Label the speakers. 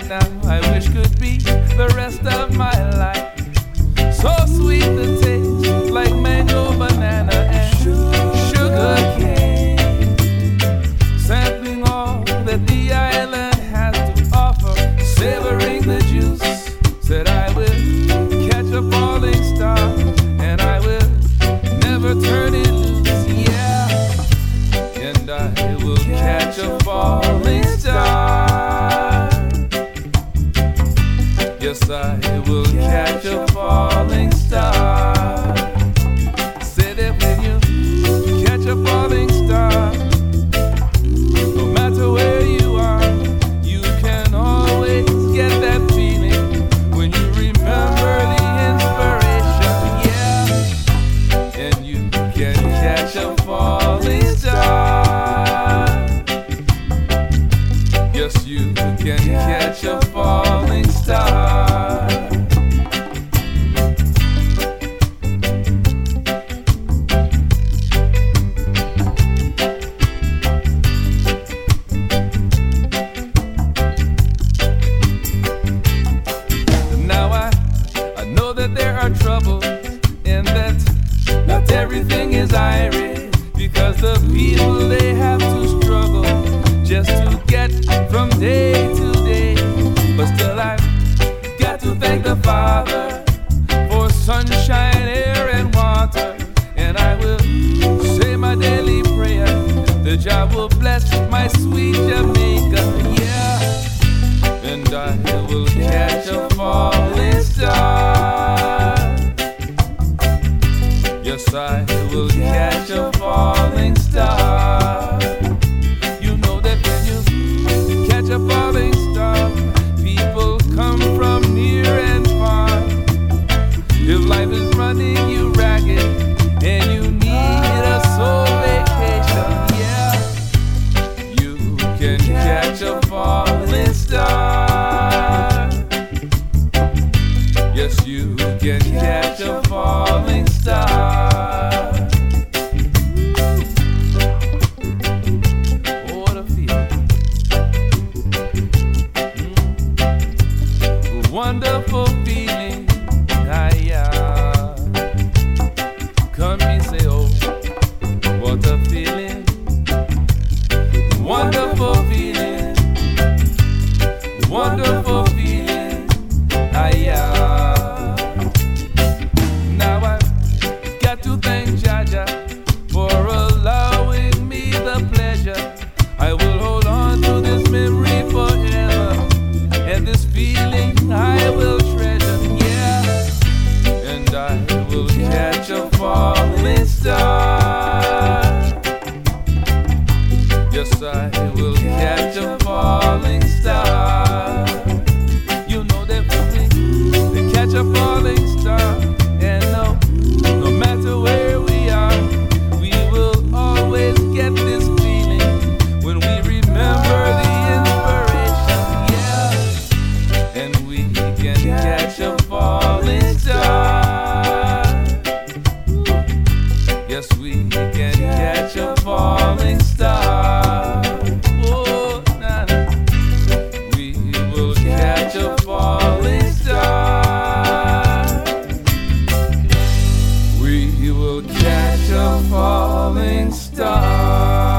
Speaker 1: right now, I wish could be the rest of my life. So sweet the taste, like mango, banana, and sugar cane. Sampling all that the island has to offer, savoring the juice. Said I will catch a falling star, and I will never turn it loose. Yeah, and I will catch a falling star. Yes, I will catch a falling star. Say that when you catch a falling star, no matter where you are, you can always get that feeling when you remember the inspiration. Yeah, and you can catch a falling star. Yes, you can catch a falling star. There are troubles, and that not everything is irie, because the people, they have to struggle just to get from day to day. But still I've got to thank the Father for sunshine, air, and water. And I will say my daily prayer, the job will bless my sweet Jamaica. Yeah, and I will catch a falling star. Yes, I will catch a falling star. You know that when you catch a falling star, people come from near and far. If life is running you ragged and you need a soul vacation, yeah, you can catch a falling star. Yes, you can catch a falling star. Wonderful feeling, come and say, oh, what a feeling. Wonderful feeling, wonderful feeling, Now I've got to thank Jaja for allowing me the pleasure. I will hold on to this memory forever, and this feeling I will treasure, yeah, and I will catch a falling star. Yes, I will catch a falling star. You know that feeling, to catch a falling star, and no matter where we are, we will always get this feeling when we remember the inspiration, yeah, and we can catch a falling star. Yes, we can catch a falling star. Oh, nah. We will catch a falling star. We will catch a falling star.